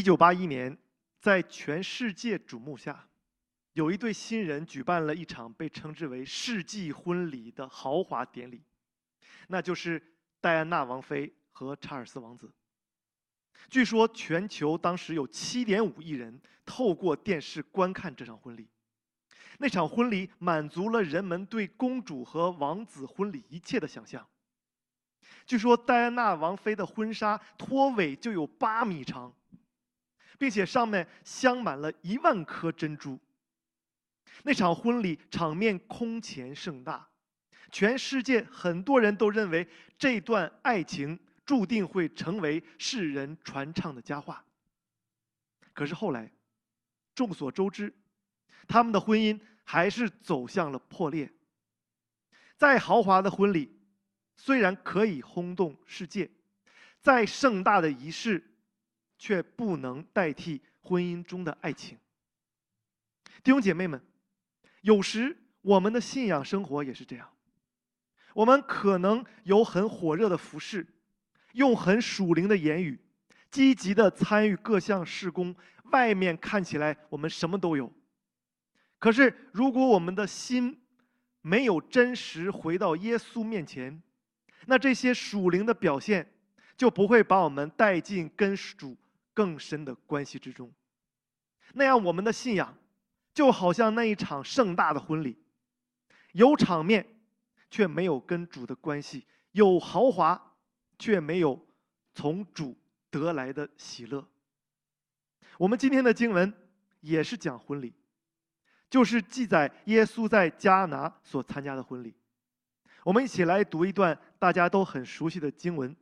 1981年，在全世界瞩目下，有一对新人举办了一场被称之为世纪婚礼的豪华典礼，那就是戴安娜王妃和查尔斯王子。据说全球当时有7.5亿人透过电视观看这场婚礼。那场婚礼满足了人们对公主和王子婚礼一切的想象。据说戴安娜王妃的婚纱拖尾就有8米长，并且上面镶满了1万颗珍珠。那场婚礼场面空前盛大，全世界很多人都认为这段爱情注定会成为世人传唱的佳话。可是后来，众所周知，他们的婚姻还是走向了破裂。再豪华的婚礼，虽然可以轰动世界，再盛大的仪式，却不能代替婚姻中的爱情。弟兄姐妹们，有时我们的信仰生活也是这样。我们可能有很火热的服事，用很属灵的言语，积极地参与各项事工，外面看起来我们什么都有。可是如果我们的心没有真实回到耶稣面前，那这些属灵的表现就不会把我们带进跟主更深的关系之中。那样我们的信仰就好像那一场盛大的婚礼，有场面却没有跟主的关系，有豪华却没有从主得来的喜乐。我们今天的经文也是讲婚礼，就是记载耶稣在迦拿所参加的婚礼。我们一起来读一段大家都很熟悉的经文。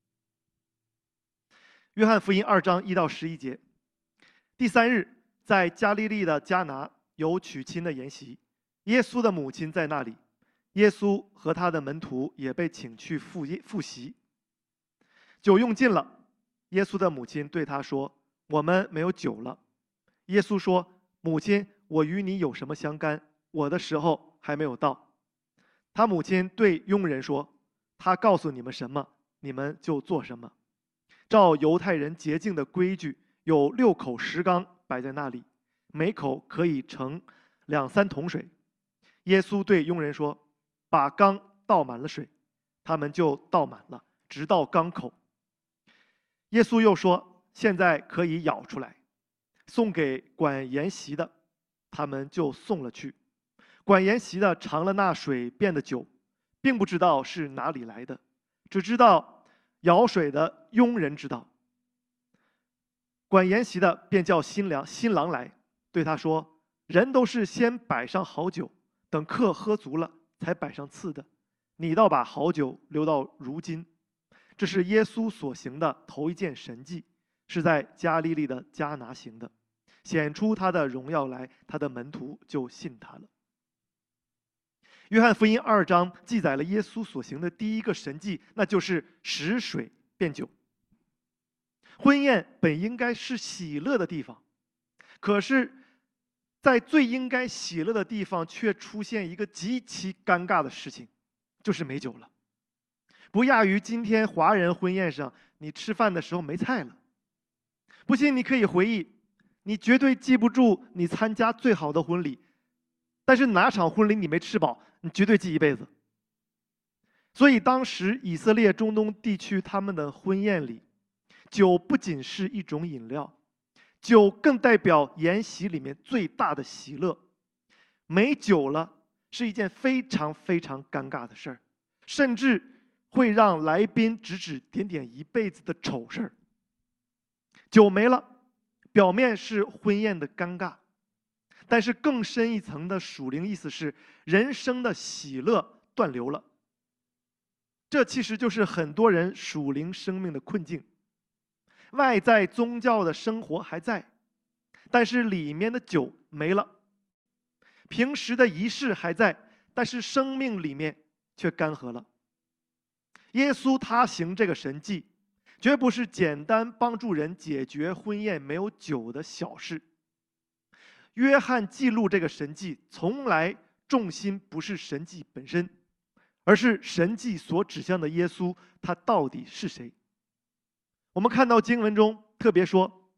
约翰福音2章1到11节。第3日，在加利利的迦拿有娶亲的筵席，耶稣的母亲在那里，耶稣和他的门徒也被请去赴席。酒用尽了，耶稣的母亲对他说：“我们没有酒了。”耶稣说：“母亲，我与你有什么相干？我的时候还没有到。”他母亲对佣人说：“他告诉你们什么，你们就做什么。”照犹太人洁净的规矩，有6口石缸摆在那里，每口可以盛2、3桶水。耶稣对佣人说：“把缸倒满了水。”他们就倒满了，直到缸口。耶稣又说：“现在可以舀出来，送给管筵席的。”他们就送了去。管筵席的尝了那水变的酒，并不知道是哪里来的，只知道舀水的佣人知道。管筵席的便叫新郎来，对他说：“人都是先摆上好酒，等客喝足了，才摆上次的。你倒把好酒留到如今。”这是耶稣所行的头一件神迹，是在加利利的迦拿行的，显出他的荣耀来，他的门徒就信他了。约翰福音2章记载了耶稣所行的第一个神迹，那就是使水变酒。婚宴本应该是喜乐的地方，可是在最应该喜乐的地方却出现一个极其尴尬的事情，就是没酒了。不亚于今天华人婚宴上你吃饭的时候没菜了。不信你可以回忆，你绝对记不住你参加最好的婚礼，但是哪场婚礼你没吃饱，你绝对记一辈子。所以当时以色列中东地区他们的婚宴里，酒不仅是一种饮料，酒更代表筵席里面最大的喜乐。没酒了是一件非常非常尴尬的事儿，甚至会让来宾指指点点一辈子的丑事儿。酒没了，表面是婚宴的尴尬，但是更深一层的属灵意思是人生的喜乐断流了。这其实就是很多人属灵生命的困境。外在宗教的生活还在，但是里面的酒没了；平时的仪式还在，但是生命里面却干涸了。耶稣他行这个神迹，绝不是简单帮助人解决婚宴没有酒的小事。约翰记录这个神迹，从来重心不是神迹本身，而是神迹所指向的耶稣，他到底是谁？我们看到经文中特别说，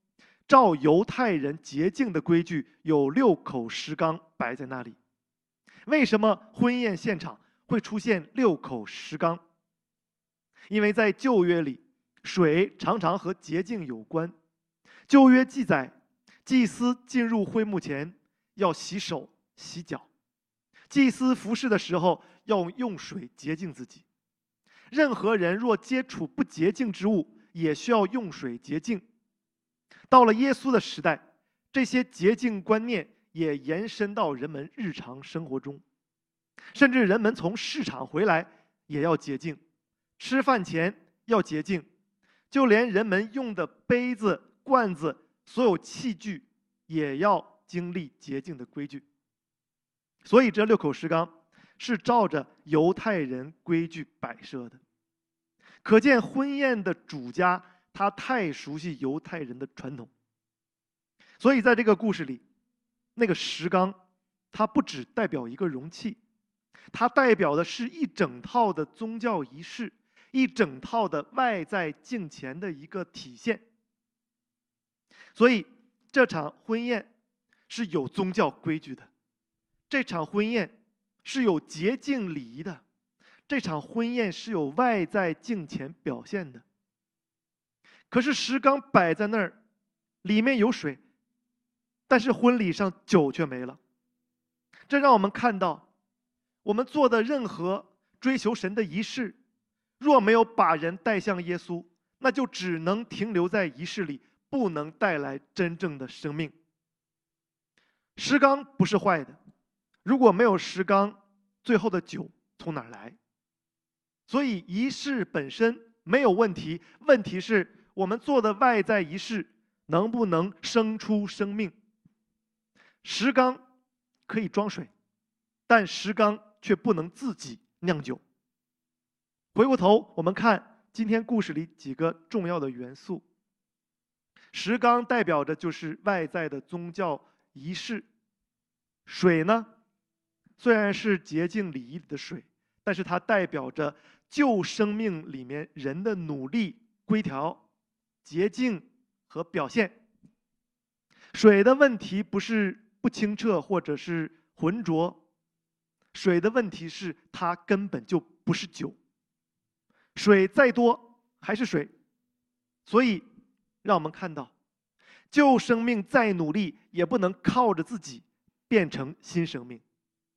照犹太人洁净的规矩，有6口石缸摆在那里。为什么婚宴现场会出现6口石缸？因为在旧约里，水常常和洁净有关。旧约记载，祭司进入会幕前要洗手洗脚，祭司服侍的时候要用水洁净自己。任何人若接触不洁净之物，也需要用水洁净。到了耶稣的时代，这些洁净观念也延伸到人们日常生活中，甚至人们从市场回来也要洁净，吃饭前要洁净，就连人们用的杯子、罐子，所有器具也要经历洁净的规矩。所以这6口石缸是照着犹太人规矩摆设的，可见婚宴的主家他太熟悉犹太人的传统。所以在这个故事里，那个石缸它不只代表一个容器，它代表的是一整套的宗教仪式，一整套的外在敬虔的一个体现。所以这场婚宴是有宗教规矩的，这场婚宴是有洁净礼仪的，这场婚宴是有外在敬虔表现的。可是石缸摆在那儿，里面有水，但是婚礼上酒却没了。这让我们看到，我们做的任何追求神的仪式，若没有把人带向耶稣，那就只能停留在仪式里，不能带来真正的生命。石缸不是坏的，如果没有石缸，最后的酒从哪儿来？所以仪式本身没有问题，问题是我们做的外在仪式能不能生出生命。石缸可以装水，但石缸却不能自己酿酒。回过头我们看今天故事里几个重要的元素。石缸代表着就是外在的宗教仪式，水呢，虽然是洁净礼仪里的水，但是它代表着旧生命里面人的努力、规条、洁净和表现。水的问题不是不清澈或者是浑浊，水的问题是它根本就不是酒，水再多还是水。所以让我们看到，旧生命再努力也不能靠着自己变成新生命。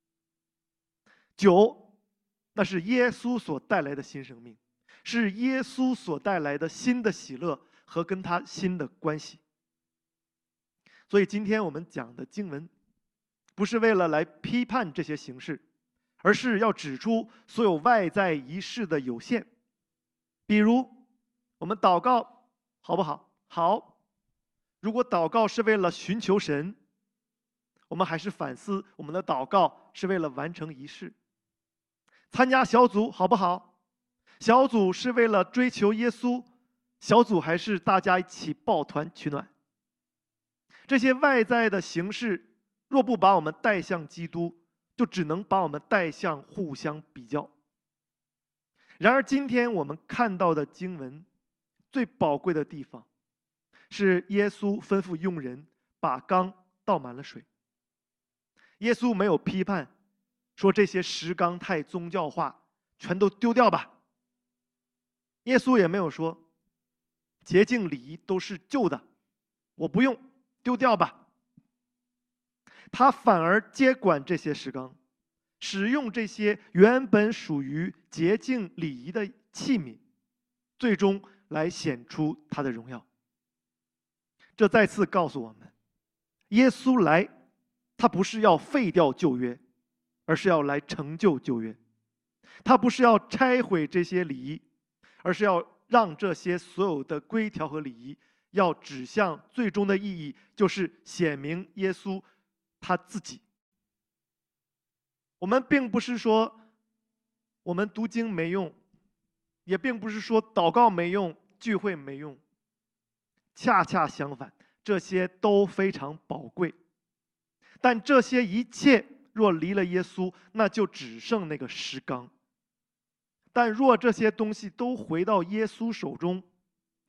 酒，那是耶稣所带来的新生命，是耶稣所带来的新的喜乐和跟他新的关系。所以今天我们讲的经文，不是为了来批判这些形式，而是要指出所有外在仪式的有限。比如我们祷告好不好？好。如果祷告是为了寻求神，我们还是反思我们的祷告是为了完成仪式。参加小组好不好？小组是为了追求耶稣，小组还是大家一起抱团取暖？这些外在的形式若不把我们带向基督，就只能把我们带向互相比较。然而今天我们看到的经文最宝贵的地方，是耶稣吩咐佣人把缸倒满了水。耶稣没有批判说这些石缸太宗教化，全都丢掉吧。耶稣也没有说洁净礼仪都是旧的，我不用，丢掉吧。他反而接管这些石缸，使用这些原本属于洁净礼仪的器皿，最终来显出他的荣耀。这再次告诉我们，耶稣来，他不是要废掉旧约，而是要来成就旧约。他不是要拆毁这些礼仪，而是要让这些所有的规条和礼仪要指向最终的意义，就是显明耶稣他自己。我们并不是说我们读经没用，也并不是说祷告没用，聚会没用。恰恰相反，这些都非常宝贵。但这些一切若离了耶稣，那就只剩那个石缸。但若这些东西都回到耶稣手中，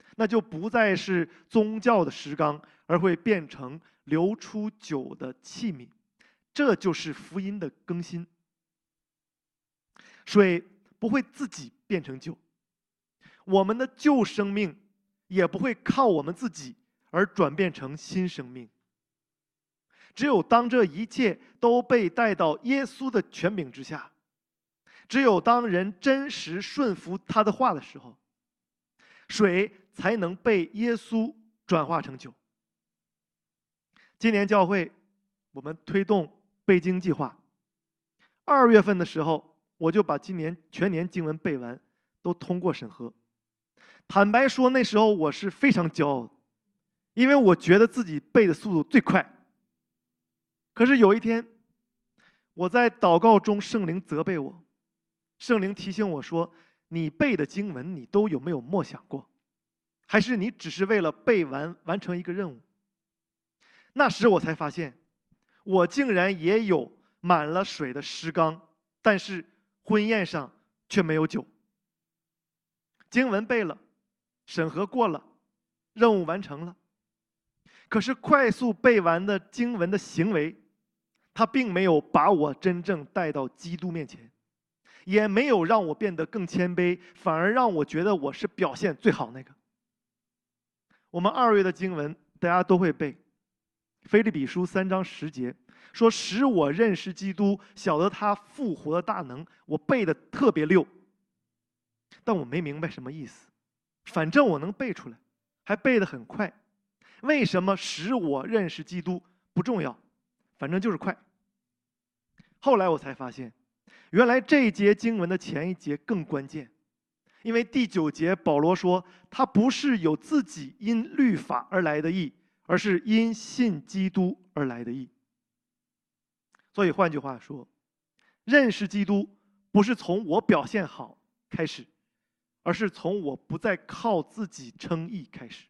那就不再是宗教的石缸，而会变成流出酒的器皿。这就是福音的更新。水不会自己变成酒，我们的旧生命也不会靠我们自己而转变成新生命。只有当这一切都被带到耶稣的权柄之下，只有当人真实顺服他的话的时候，水才能被耶稣转化成酒。今年教会我们推动背经计划，2月份的时候，我就把今年全年经文背完，都通过审核。坦白说，那时候我是非常骄傲的，因为我觉得自己背的速度最快。可是有一天，我在祷告中，圣灵责备我，圣灵提醒我说：“你背的经文，你都有没有默想过？还是你只是为了背完成一个任务？”那时我才发现，我竟然也有满了水的石缸，但是婚宴上却没有酒。经文背了，审核过了，任务完成了。可是快速背完的经文的行为，它并没有把我真正带到基督面前，也没有让我变得更谦卑，反而让我觉得我是表现最好那个。我们2月的经文大家都会背，腓立比书3章10节说：“使我认识基督，晓得他复活的大能。”我背的特别溜，但我没明白什么意思。反正我能背出来，还背得很快。为什么使我认识基督不重要，反正就是快。后来我才发现，原来这一节经文的前一节更关键，因为第9节保罗说，他不是有自己因律法而来的义，而是因信基督而来的义。所以换句话说，认识基督不是从我表现好开始，而是从我不再靠自己称义开始。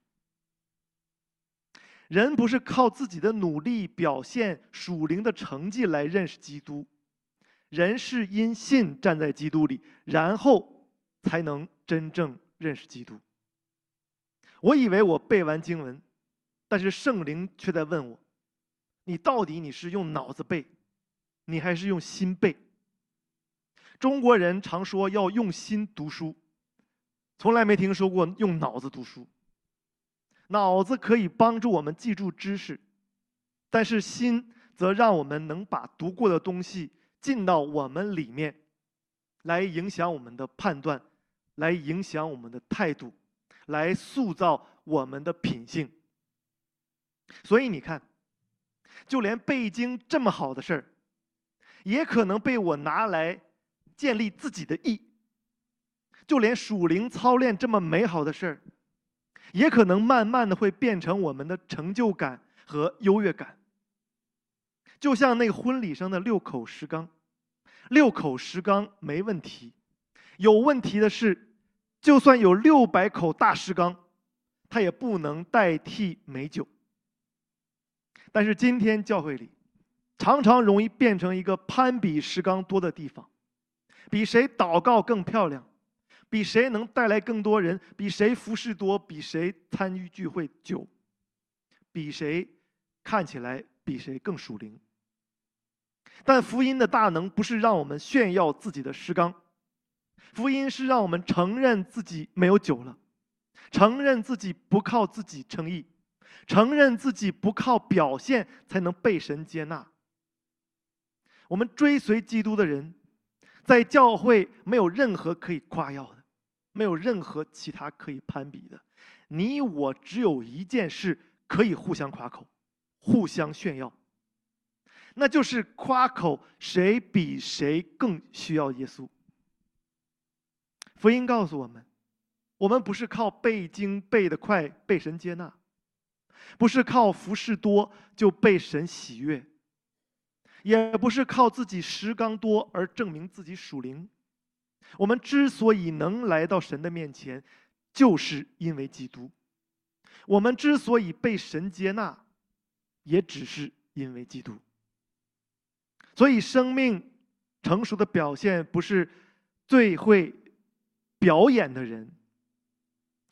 人不是靠自己的努力表现属灵的成绩来认识基督，人是因信站在基督里，然后才能真正认识基督。我以为我背完经文，但是圣灵却在问我：你到底你是用脑子背，你还是用心背？中国人常说要用心读书，从来没听说过用脑子读书。脑子可以帮助我们记住知识，但是心则让我们能把读过的东西进到我们里面，来影响我们的判断，来影响我们的态度，来塑造我们的品性。所以你看，就连背经这么好的事儿，也可能被我拿来建立自己的义；就连属灵操练这么美好的事儿，也可能慢慢的会变成我们的成就感和优越感。就像那个婚礼上的6口石缸，6口石缸没问题，有问题的是，就算有600口大石缸，它也不能代替美酒。但是今天教会里，常常容易变成一个攀比石缸多的地方，比谁祷告更漂亮，比谁能带来更多人，比谁服侍多，比谁参与聚会久，比谁看起来比谁更属灵。但福音的大能不是让我们炫耀自己的石缸，福音是让我们承认自己没有酒了，承认自己不靠自己称义，承认自己不靠表现才能被神接纳。我们追随基督的人，在教会没有任何可以夸耀的，没有任何其他可以攀比的。你我只有一件事可以互相夸口，互相炫耀，那就是夸口谁比谁更需要耶稣。福音告诉我们，我们不是靠背经背得快被神接纳，不是靠服事多就被神喜悦，也不是靠自己石缸多而证明自己属灵。我们之所以能来到神的面前，就是因为基督。我们之所以被神接纳，也只是因为基督。所以生命成熟的表现不是最会表演的人，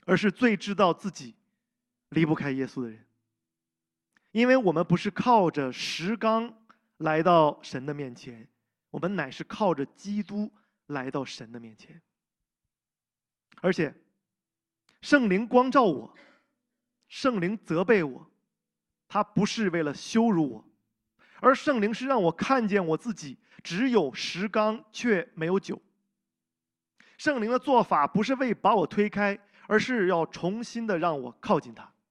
而是最知道自己离不开耶稣的人。因为我们不是靠着石缸来到神的面前，我们乃是靠着基督来到神的面前。而且圣灵光照我，圣灵责备我，他不是为了羞辱我，而圣灵是让我看见我自己只有石缸却没有酒。圣灵的做法不是为把我推开，而是要重新的让我靠近他。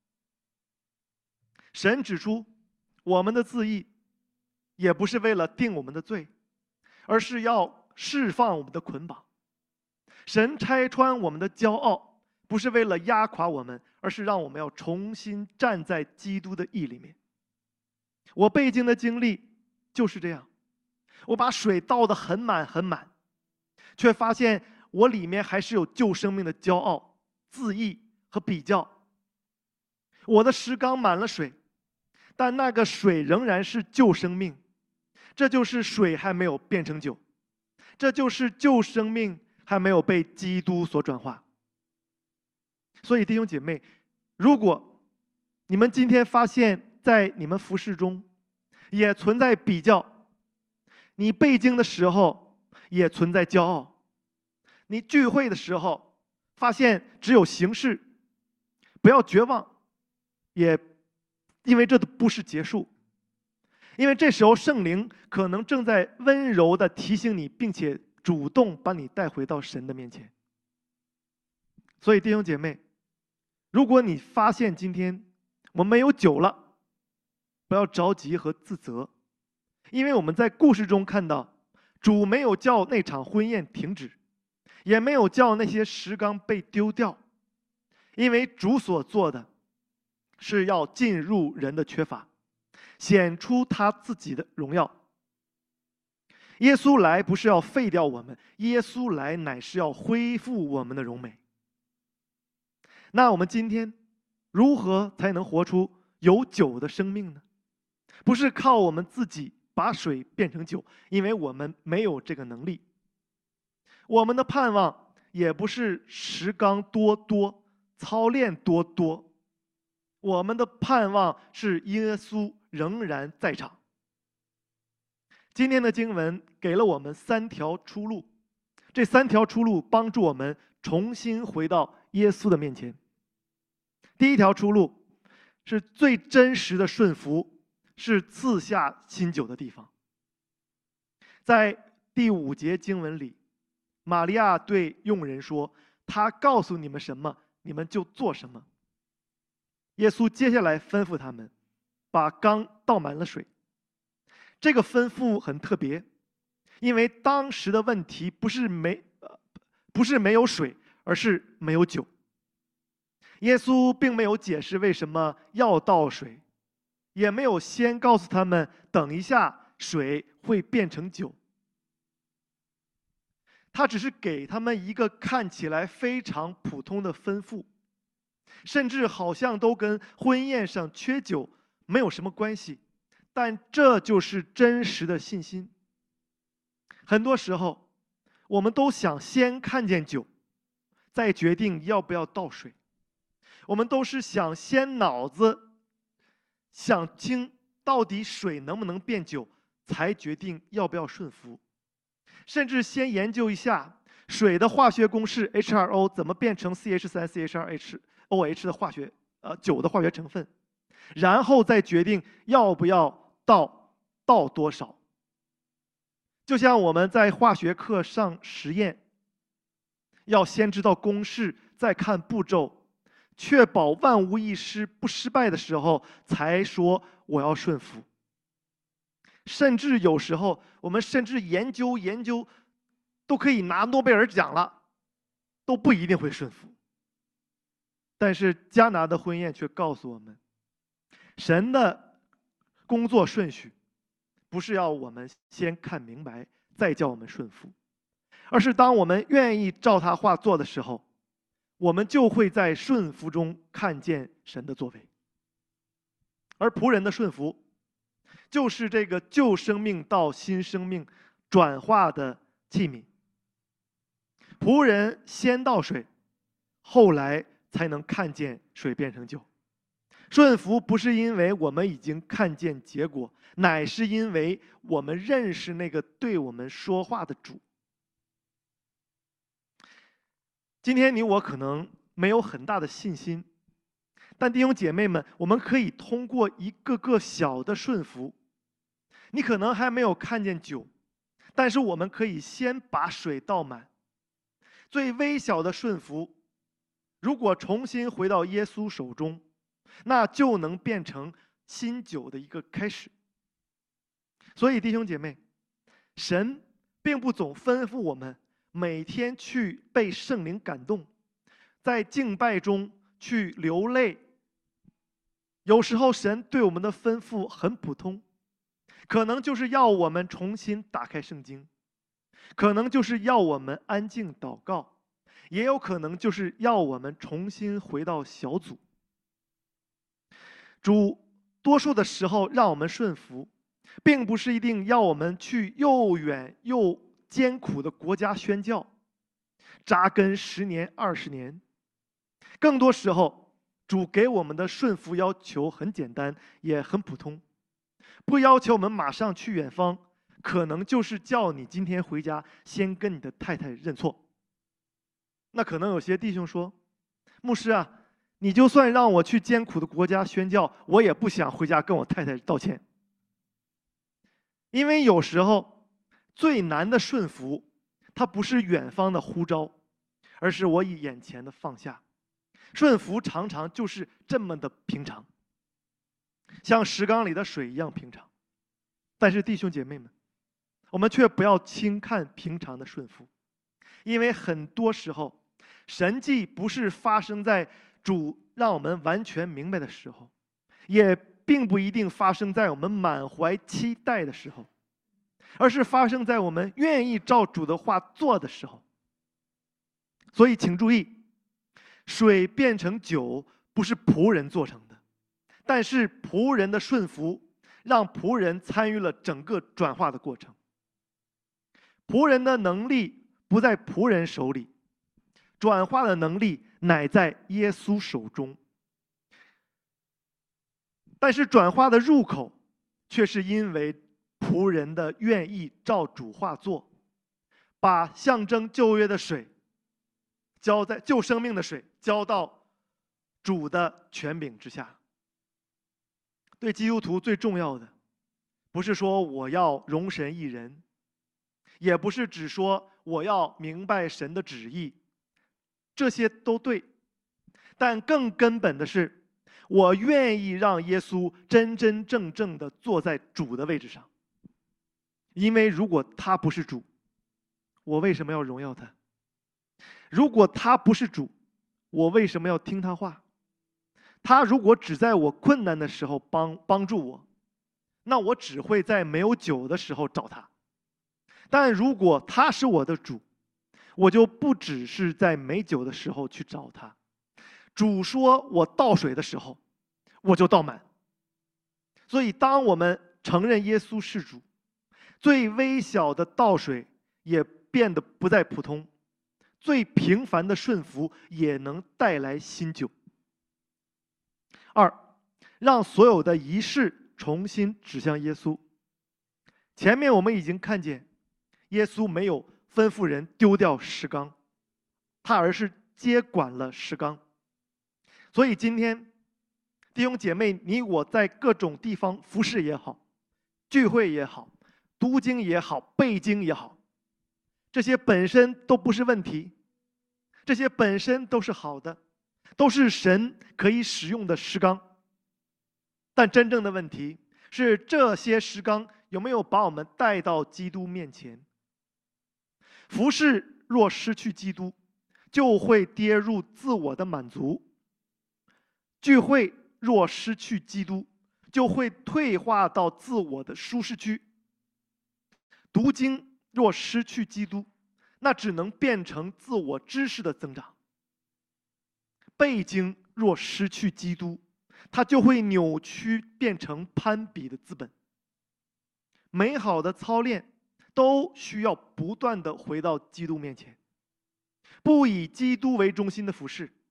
神指出，我们的自义也不是为了定我们的罪，而是要释放我们的捆绑。神拆穿我们的骄傲，不是为了压垮我们，而是让我们要重新站在基督的义里面。我背经的经历就是这样，我把水倒得很满很满，却发现我里面还是有旧生命的骄傲、自义和比较。我的石缸满了水，但那个水仍然是旧生命，这就是水还没有变成酒，这就是旧生命还没有被基督所转化。所以弟兄姐妹，如果你们今天发现在你们服事中也存在比较，你背经的时候也存在骄傲，你聚会的时候发现只有形式，不要绝望，也因为这不是结束，因为这时候圣灵可能正在温柔地提醒你，并且主动把你带回到神的面前。所以弟兄姐妹，如果你发现今天我没有酒了，不要着急和自责，因为我们在故事中看到，主没有叫那场婚宴停止，也没有叫那些石缸被丢掉，因为主所做的是要进入人的缺乏，显出他自己的荣耀。耶稣来不是要废掉我们，耶稣来乃是要恢复我们的荣美。那我们今天如何才能活出有酒的生命呢？不是靠我们自己把水变成酒，因为我们没有这个能力。我们的盼望也不是石缸多多，操练多多，我们的盼望是耶稣仍然在场。今天的经文给了我们3条出路，这3条出路帮助我们重新回到耶稣的面前。第一条出路是最真实的顺服，是赐下新酒的地方。在第5节经文里，玛利亚对佣人说：“他告诉你们什么，你们就做什么。”耶稣接下来吩咐他们，把缸倒满了水。这个吩咐很特别，因为当时的问题不是没有水，而是没有酒。耶稣并没有解释为什么要倒水，也没有先告诉他们等一下水会变成酒。他只是给他们一个看起来非常普通的吩咐，甚至好像都跟婚宴上缺酒没有什么关系，但这就是真实的信心。很多时候，我们都想先看见酒，再决定要不要倒水。我们都是想先脑子想清到底水能不能变酒，才决定要不要顺服。甚至先研究一下水的化学公式 H2O 怎么变成 CH3CH2OH 的酒的化学成分，然后再决定要不要倒多少。就像我们在化学课上实验，要先知道公式，再看步骤，确保万无一失不失败的时候，才说我要顺服。甚至有时候我们甚至研究都可以拿诺贝尔奖了，都不一定会顺服。但是迦拿的婚宴却告诉我们，神的工作顺序不是要我们先看明白再叫我们顺服，而是当我们愿意照他话做的时候，我们就会在顺服中看见神的作为。而仆人的顺服就是这个旧生命到新生命转化的器皿。仆人先倒水，后来才能看见水变成酒。顺服不是因为我们已经看见结果，乃是因为我们认识那个对我们说话的主。今天你我可能没有很大的信心，但弟兄姐妹们，我们可以通过一个个小的顺服。你可能还没有看见酒，但是我们可以先把水倒满。最微小的顺服，如果重新回到耶稣手中，那就能变成新酒的一个开始。所以弟兄姐妹，神并不总吩咐我们每天去被圣灵感动，在敬拜中去流泪。有时候神对我们的吩咐很普通，可能就是要我们重新打开圣经，可能就是要我们安静祷告，也有可能就是要我们重新回到小组。主多数的时候让我们顺服，并不是一定要我们去又远又艰苦的国家宣教，扎根10年20年。更多时候，主给我们的顺服要求很简单，也很普通，不要求我们马上去远方，可能就是叫你今天回家先跟你的太太认错。那可能有些弟兄说，牧师啊，你就算让我去艰苦的国家宣教，我也不想回家跟我太太道歉。因为有时候最难的顺服，它不是远方的呼召，而是我以眼前的放下。顺服常常就是这么的平常，像石缸里的水一样平常。但是弟兄姐妹们，我们却不要轻看平常的顺服，因为很多时候神迹不是发生在主让我们完全明白的时候，也并不一定发生在我们满怀期待的时候，而是发生在我们愿意照主的话做的时候。所以请注意，水变成酒不是仆人做成的，但是仆人的顺服让仆人参与了整个转化的过程。仆人的能力不在仆人手里，转化的能力乃在耶稣手中。但是转化的入口却是因为仆人的愿意照主话做，把象征旧约的水浇在救生命的水浇到主的权柄之下。对基督徒最重要的，不是说我要容神一人，也不是只说我要明白神的旨意，这些都对，但更根本的是，我愿意让耶稣真真正正的坐在主的位置上。因为如果他不是主，我为什么要荣耀他？如果他不是主，我为什么要听他话？他如果只在我困难的时候帮助我，那我只会在没有酒的时候找他。但如果他是我的主，我就不只是在没酒的时候去找他。主说我倒水的时候，我就倒满。所以当我们承认耶稣是主，最微小的倒水也变得不再普通，最平凡的顺服也能带来新酒。2，让所有的仪式重新指向耶稣。前面我们已经看见，耶稣没有吩咐人丢掉石缸，他而是接管了石缸。所以今天弟兄姐妹，你我在各种地方服侍也好，聚会也好，读经也好，背经也好，这些本身都不是问题，这些本身都是好的，都是神可以使用的石缸。但真正的问题是，这些石缸有没有把我们带到基督面前？服侍若失去基督，就会跌入自我的满足；聚会若失去基督，就会退化到自我的舒适区；读经若失去基督，那只能变成自我知识的增长；背经若失去基督，它就会扭曲变成攀比的资本。美好的操练都需要不断地回到基督面前，不以基督为中心的服事，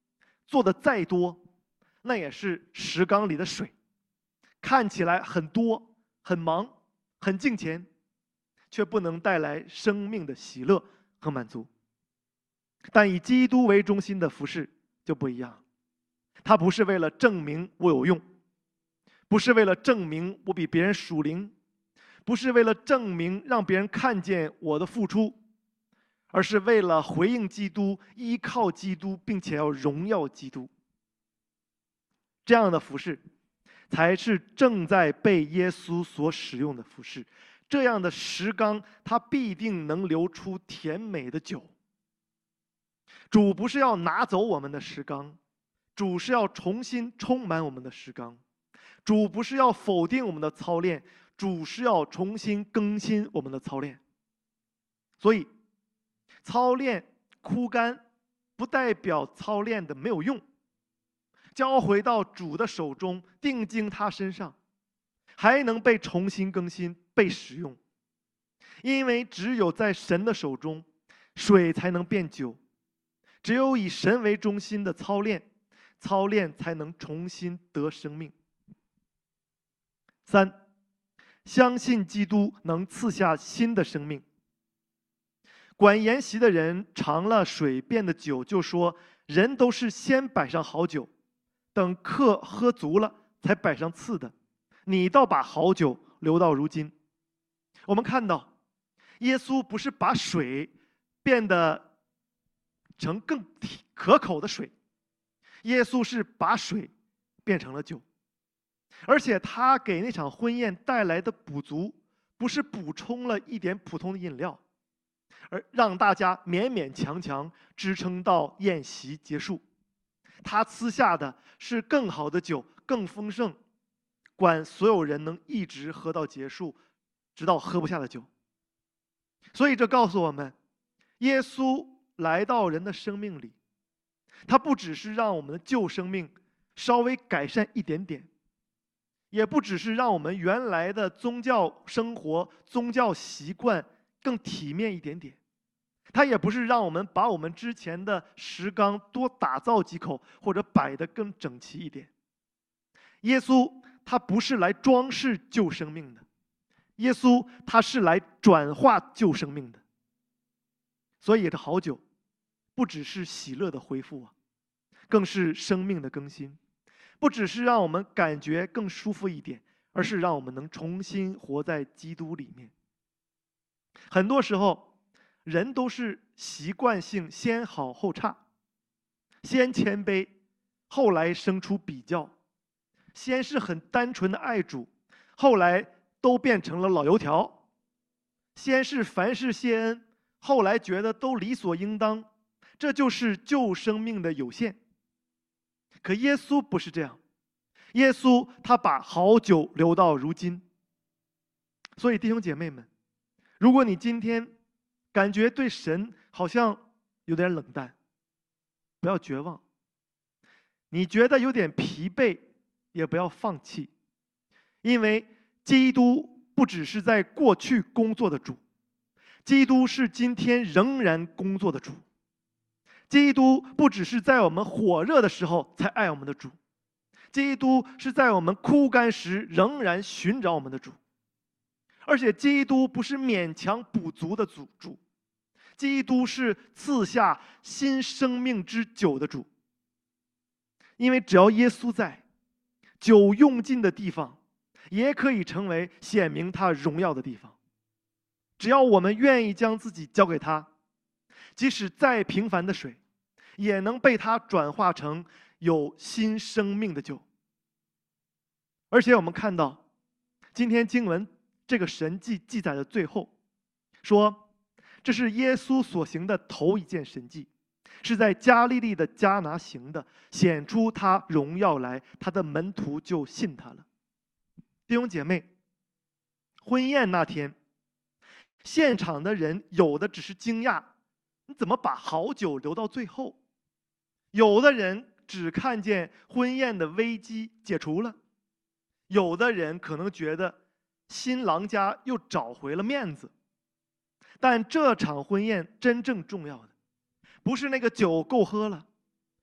做的再多，那也是石缸里的水，看起来很多、很忙、很敬虔，却不能带来生命的喜乐和满足。但以基督为中心的服事就不一样，它不是为了证明我有用，不是为了证明我比别人属灵，不是为了证明让别人看见我的付出，而是为了回应基督，依靠基督，并且要荣耀基督。这样的服事才是正在被耶稣所使用的服事。这样的石缸，它必定能流出甜美的酒。主不是要拿走我们的石缸，主是要重新充满我们的石缸。主不是要否定我们的操练，主是要重新更新我们的操练。所以，操练枯干，不代表操练的没有用。交回到主的手中，定睛他身上，还能被重新更新、被使用。因为只有在神的手中，水才能变酒。只有以神为中心的操练才能重新得生命。3，相信基督能赐下新的生命。管筵席的人尝了水变的酒，就说：人都是先摆上好酒，等客喝足了才摆上次的，你倒把好酒留到如今。我们看到，耶稣不是把水变得成更可口的水，耶稣是把水变成了酒。而且他给那场婚宴带来的补足，不是补充了一点普通的饮料，而让大家勉勉强强支撑到宴席结束。他赐下的是更好的酒，更丰盛，管所有人能一直喝到结束，直到喝不下的酒。所以这告诉我们，耶稣来到人的生命里，他不只是让我们的旧生命稍微改善一点点，也不只是让我们原来的宗教生活、宗教习惯更体面一点点，他也不是让我们把我们之前的石缸多打造几口，或者摆得更整齐一点。耶稣他不是来装饰旧生命的，耶稣他是来转化旧生命的。所以这好酒不只是喜乐的恢复啊，更是生命的更新。不只是让我们感觉更舒服一点，而是让我们能重新活在基督里面。很多时候，人都是习惯性先好后差，先谦卑，后来生出比较，先是很单纯的爱主，后来都变成了老油条，先是凡事谢恩，后来觉得都理所应当，这就是旧生命的有限。可耶稣不是这样，耶稣他把好酒留到如今。所以弟兄姐妹们，如果你今天感觉对神好像有点冷淡，不要绝望。你觉得有点疲惫，也不要放弃，因为基督不只是在过去工作的主，基督是今天仍然工作的主。基督不只是在我们火热的时候才爱我们的主，基督是在我们枯干时仍然寻找我们的主。而且基督不是勉强补足的主，基督是赐下新生命之酒的主。因为只要耶稣在，酒用尽的地方也可以成为显明他荣耀的地方。只要我们愿意将自己交给他，即使再平凡的水，也能被他转化成有新生命的酒。而且我们看到，今天经文这个神迹记载的最后，说这是耶稣所行的头一件神迹，是在加利利的迦拿行的，显出他荣耀来，他的门徒就信他了。弟兄姐妹，婚宴那天，现场的人有的只是惊讶，你怎么把好酒留到最后？有的人只看见婚宴的危机解除了，有的人可能觉得新郎家又找回了面子。但这场婚宴真正重要的，不是那个酒够喝了，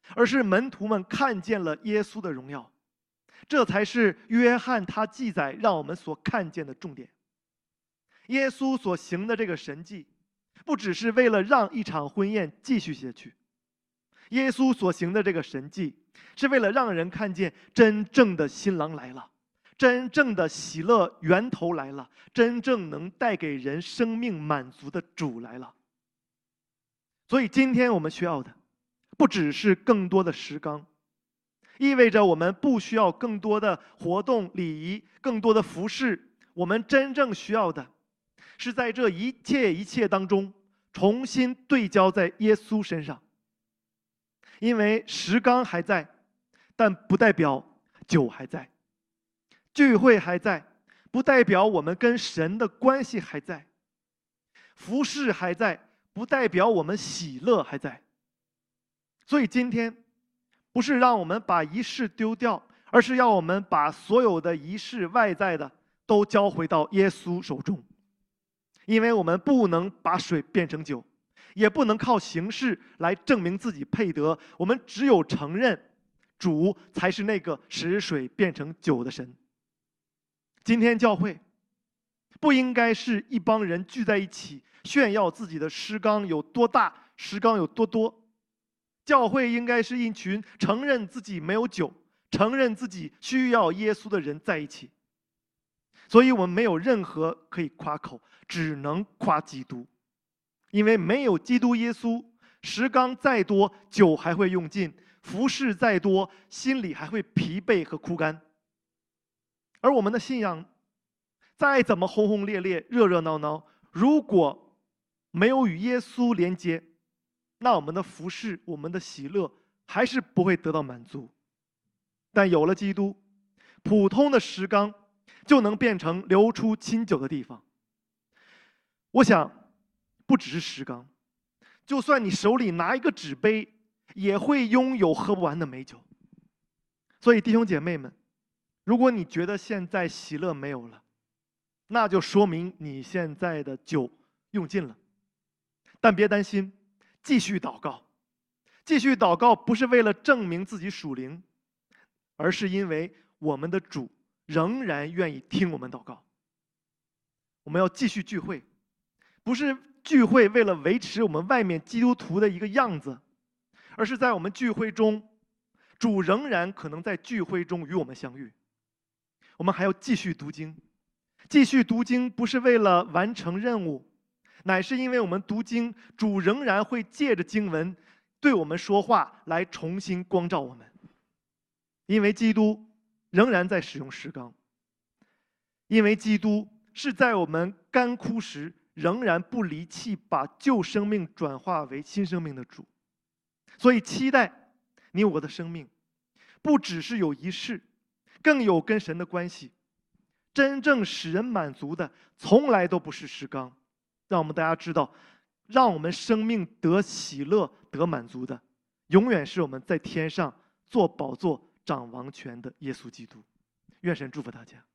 而是门徒们看见了耶稣的荣耀。这才是约翰他记载让我们所看见的重点。耶稣所行的这个神迹，不只是为了让一场婚宴继续下去，耶稣所行的这个神迹，是为了让人看见真正的新郎来了，真正的喜乐源头来了，真正能带给人生命满足的主来了。所以今天我们需要的，不只是更多的石缸，意味着我们不需要更多的活动礼仪，更多的服饰。我们真正需要的是在这一切当中重新对焦在耶稣身上。因为石缸还在，但不代表酒还在；聚会还在，不代表我们跟神的关系还在；服饰还在，不代表我们喜乐还在。所以今天不是让我们把仪式丢掉，而是要我们把所有的仪式外在的都交回到耶稣手中。因为我们不能把水变成酒，也不能靠形式来证明自己配得，我们只有承认主才是那个使水变成酒的神。今天教会不应该是一帮人聚在一起炫耀自己的石缸有多大，石缸有多多。教会应该是一群承认自己没有酒，承认自己需要耶稣的人在一起。所以我们没有任何可以夸口，只能夸基督。因为没有基督耶稣，石缸再多，酒还会用尽；服饰再多，心里还会疲惫和枯干。而我们的信仰再怎么轰轰烈烈、热热闹闹，如果没有与耶稣连接，那我们的服饰、我们的喜乐还是不会得到满足。但有了基督，普通的石缸就能变成流出清酒的地方。我想不只是石缸，就算你手里拿一个纸杯，也会拥有喝不完的美酒。所以弟兄姐妹们，如果你觉得现在喜乐没有了，那就说明你现在的酒用尽了。但别担心，继续祷告。继续祷告不是为了证明自己属灵，而是因为我们的主仍然愿意听我们祷告。我们要继续聚会，不是聚会为了维持我们外面基督徒的一个样子，而是在我们聚会中，主仍然可能在聚会中与我们相遇。我们还要继续读经。继续读经不是为了完成任务，乃是因为我们读经，主仍然会借着经文对我们说话，来重新光照我们。因为基督仍然在使用石缸，因为基督是在我们干枯时仍然不离弃，把旧生命转化为新生命的主。所以期待你我的生命不只是有仪式，更有跟神的关系。真正使人满足的从来都不是石缸，让我们大家知道，让我们生命得喜乐得满足的，永远是我们在天上坐宝座掌王权的耶稣基督。愿神祝福大家。